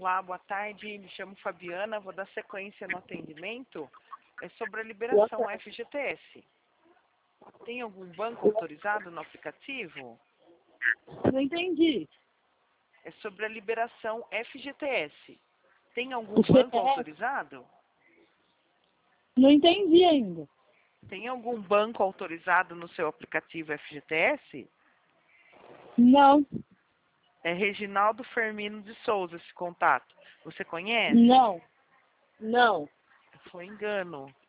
Olá, boa tarde. Me chamo Fabiana. Vou dar sequência no atendimento. É sobre a liberação FGTS. Tem algum banco autorizado no aplicativo? Não entendi. É sobre a liberação FGTS. Tem algum O banco CPF? autorizado? Não entendi ainda. Tem algum banco autorizado no seu aplicativo FGTS? Não, É Reginaldo Fermino de Souza esse contato. Você conhece? não, não. Foi engano.